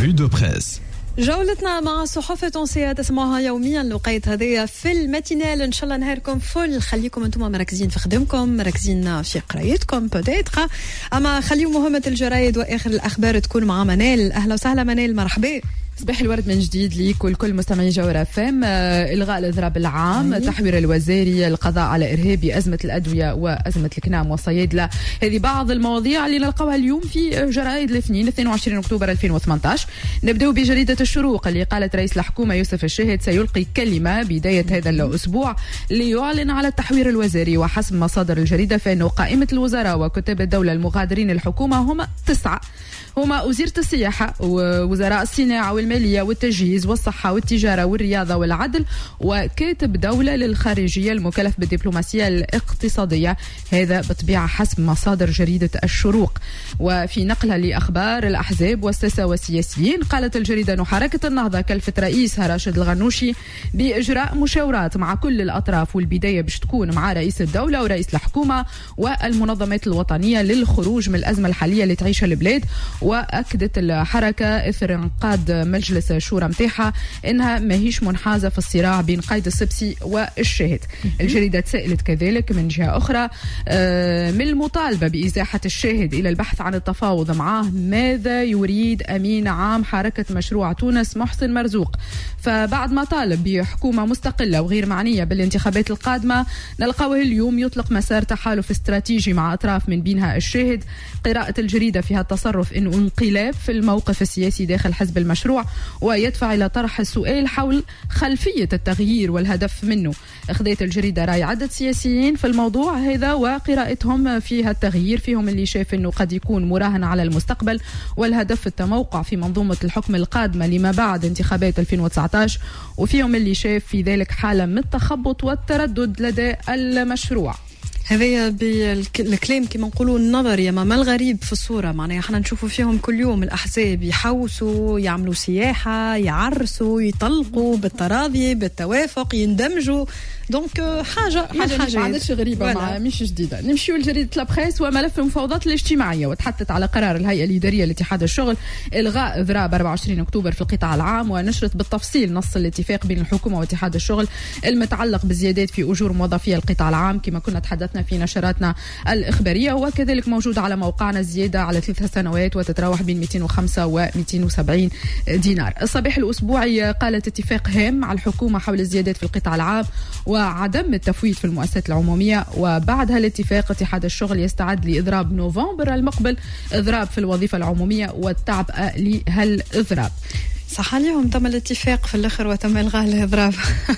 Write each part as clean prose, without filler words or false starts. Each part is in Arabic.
revue de presse. جولتنا مع صحف تونسية تسمعها يوميا لقيت هذه في الماتينال. ان شاء الله نهاركم فل. خليكم انتم مركزين في خدمكم، مركزين في قرايتكم بوديتر، اما خليوا مهمة الجرايد واخر الاخبار تكون مع منال. اهلا وسهلا منال، مرحبا. صباح الورد من جديد ليك ولكل مستمعي جوهر FM. إلغاء الإضراب العام، تحوير الوزاري، القضاء على إرهابي، أزمة الأدوية وأزمة الكنام والصيادلة. هذه بعض المواضيع اللي نلقاوها اليوم في جرائد الاثنين 22 أكتوبر 2018. نبدأ بجريدة الشروق اللي قالت رئيس الحكومة يوسف الشاهد سيلقي كلمة بداية هذا الأسبوع ليعلن على التحوير الوزاري. وحسب مصادر الجريدة فإنه قائمة الوزراء وكتاب الدولة المغادرين الحكومة هم 9، هما وزيرة السياحة ووزراء الصناعة والمالية والتجهيز والصحة والتجارة والرياضة والعدل وكاتب دولة للخارجية المكلف بالدبلوماسية الاقتصادية. هذا بطبيعة حسب مصادر جريدة الشروق. وفي نقلها لأخبار الأحزاب والساسة والسياسيين قالت الجريدة أن حركة النهضة كلفت رئيسها راشد الغنوشي بإجراء مشاورات مع كل الأطراف، والبداية باش تكون مع رئيس الدولة ورئيس الحكومة والمنظمات الوطنية للخروج من الأزمة الحالية اللي تعيشها البلاد. وأكدت الحركة إثر انقاذ مجلس الشورى متاعها إنها ماهيش منحازة في الصراع بين قايد السبسي والشاهد. الجريدة تسألت كذلك من جهة أخرى من المطالبة بإزاحة الشاهد إلى البحث عن التفاوض معه ماذا يريد أمين عام حركة مشروع تونس محسن مرزوق. فبعد ما طالب بحكومة مستقلة وغير معنية بالانتخابات القادمة نلقاوه اليوم يطلق مسار تحالف استراتيجي مع أطراف من بينها الشاهد. قراءة الجريدة فيها التصرف إنه انقلاب في الموقف السياسي داخل حزب المشروع ويدفع إلى طرح السؤال حول خلفية التغيير والهدف منه. أخذت الجريدة رأي عدة سياسيين في الموضوع هذا وقراءتهم فيها التغيير، فيهم اللي شايف إنه قد يكون مراهن على المستقبل والهدف التموقع في منظومة الحكم القادمة لما بعد انتخابات 2019، وفيهم اللي شايف في ذلك حالة من التخبط والتردد لدى المشروع. هذا بالكلام كما نقولوا النظري، ما الغريب في الصورة معناها احنا نشوفوا فيهم كل يوم الأحزاب يحوسوا، يعملوا سياحة، يعرسوا، يطلقوا بالتراضي بالتوافق، يندمجوا. دونك حاجة ما عادش غريبة مع مش جديدة. نمشيو لجريدة لابخيس وملف المفاوضات الاجتماعية، وتحدثت على قرار الهيئة الإدارية لاتحاد الشغل إلغاء إضراب 24 أكتوبر في القطاع العام، ونشرت بالتفصيل نص الاتفاق بين الحكومة واتحاد الشغل المتعلق بالزيادات في أجور موظفي القطاع العام كما كنا تحدثنا في نشراتنا الإخبارية. وكذلك موجود على موقعنا الزيادة على 3 سنوات وتتراوح بين 205 و 270 دينار. الصباح الأسبوعي قالت اتفاق هام مع الحكومة حول الزيادات في القطاع العام وعدم التفويت في المؤسسات العمومية. وبعدها الاتفاق اتحاد الشغل يستعد لإضراب نوفمبر المقبل إضراب في الوظيفة العمومية والتعبئة لهالإضراب. صح عليهم تم الاتفاق في الاخر وتم الغاء الاضراب.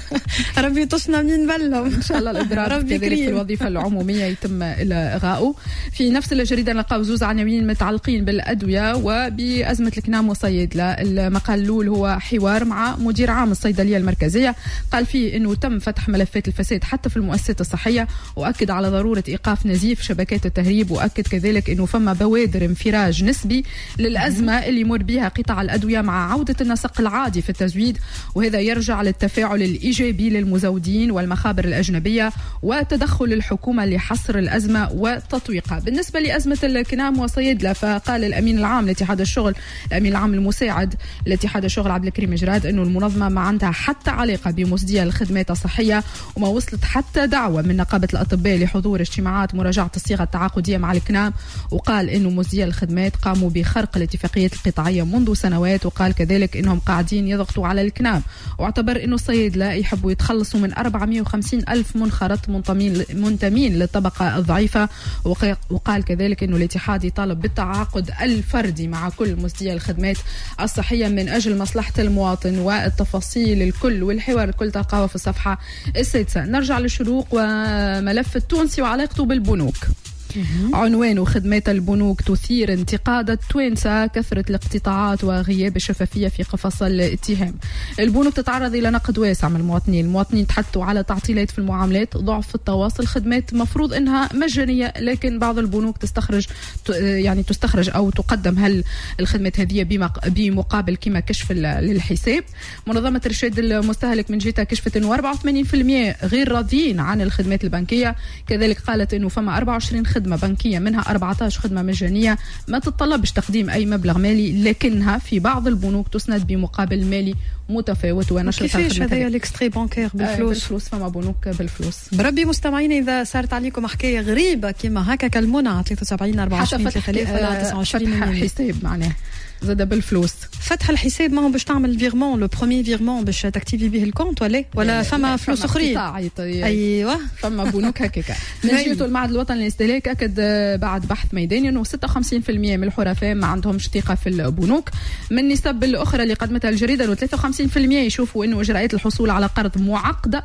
ربي يطشنا منين بلهم ان شاء الله. الاضراب كذلك في الوظيفه العموميه يتم الغاؤه. في نفس الجريده نلقاو زوز عناوين متعلقين بالادويه وبازمه الكنام والصيادله. المقال الاول هو حوار مع مدير عام الصيدليه المركزيه، قال فيه انه تم فتح ملفات الفساد حتى في المؤسسات الصحيه، واكد على ضروره ايقاف نزيف شبكات التهريب، واكد كذلك انه فما بوادر انفراج نسبي للازمه اللي يمر بها قطاع الادويه مع عوده النسق العادي في التزويد، وهذا يرجع للتفاعل الإيجابي للمزودين والمخابر الأجنبية وتدخل الحكومة لحصر الأزمة وتطويقها. بالنسبة لأزمة الكنام والصيادلة فقال الأمين العام لاتحاد الشغل، الأمين العام المساعد لاتحاد الشغل عبد الكريم جراد، أنه المنظمة ما عندها حتى علاقة بمزدية الخدمات الصحية، وما وصلت حتى دعوة من نقابة الأطباء لحضور اجتماعات مراجعة الصيغة التعاقدية مع الكنام، وقال أنه مزدية الخدمات قاموا بخرق الاتفاقيات القطاعية منذ سنوات، وقال كذلك إنهم قاعدين يضغطوا على الكنام، واعتبر إنه الصيادلة يحبوا يتخلصوا من 450 ألف منخرط منتمين للطبقة الضعيفة، وقال كذلك إنه الاتحاد يطالب بالتعاقد الفردي مع كل مزدية الخدمات الصحية من أجل مصلحة المواطن. والتفاصيل الكل والحوار الكل تلقاوه في الصفحة 6. نرجع للشروق وملف التونسي وعلاقته بالبنوك. عنوان خدمات البنوك تثير انتقاد التوانسة، كثرة الاقتطاعات وغياب الشفافية في قفص الاتهام. البنوك تتعرض إلى نقد واسع من المواطنين تحدثوا على تعطيلات في المعاملات، ضعف في التواصل، خدمات مفروض إنها مجانية لكن بعض البنوك تستخرج أو تقدم الخدمات هذه بمقابل كما كشف للحساب. منظمة إرشاد المستهلك من جهتها كشفت إنه 84% غير راضيين عن الخدمات البنكية، كذلك قالت إنه فما 24 خدمة خدمة بنكية، منها 14 خدمة مجانية ما تتطلبش تقديم أي مبلغ مالي، لكنها في بعض البنوك تسند بمقابل مالي متفاوت ونشرت كيفاش هذايا الاكستري بانكير بالفلوس؟ فما بنوك بالفلوس. بربي مستمعين إذا صارت عليكم حكاية غريبة كما هكا كالمنى 73 24 3000 ولا 29 فتح حساب معناه زاد بالفلوس. فتح الحساب ما هو باش تعمل فيغمون لو بروميير فيغمون باش تاكتيفي به الكونت ولا فما فلوس اخرين؟ ايوه فما بنوك هكاكا. نجيتو المعهد الوطني للاستهلاك اكد بعد بحث ميداني انه 56% من الحرفاء ما عندهمش ثقه في البنوك. من النسب الاخرى اللي قدمتها الجريده انه 53% يشوفوا انه اجراءات الحصول على قرض معقده،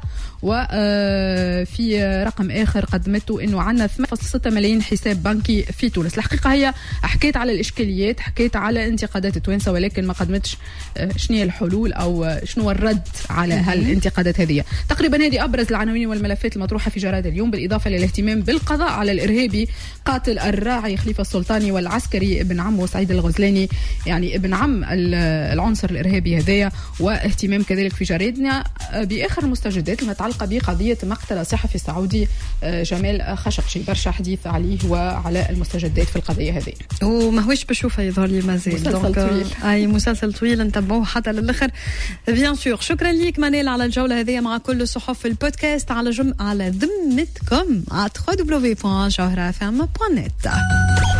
وفي رقم اخر قدمته انه عندنا 8.6 ملايين حساب بنكي في تونس. الحقيقه هي حكيت على الاشكاليات، حكيت على انتقادات التوانسه، ولكن ما قدمتش شنو هي الحلول او شنو الرد على هالانتقادات هذه. تقريبا هذه ابرز العناوين والملفات المطروحه في جرائد اليوم، بالاضافه للاهتمام بالقضاء على الارهابي قاتل الراعي خليفه السلطاني والعسكري ابن عمه سعيد الغزلاني، يعني ابن عم العنصر الارهابي هذايا، واهتمام كذلك في جريدنا باخر المستجدات المتعلقه بقضيه مقتل الصحفي السعودي جمال خشقجي. برشا حديث عليه وعلى المستجدات في القضيه هذه، وماهوش بشوفها يظهر لي مازال مسلسل طويل. اي مسلسل طويل نتبعوه حتى للاخر بيان سور. شكرا ليك منال على الجوله هذه مع كل صحف البودكاست على ذمتكم على www.jawhrafm.net.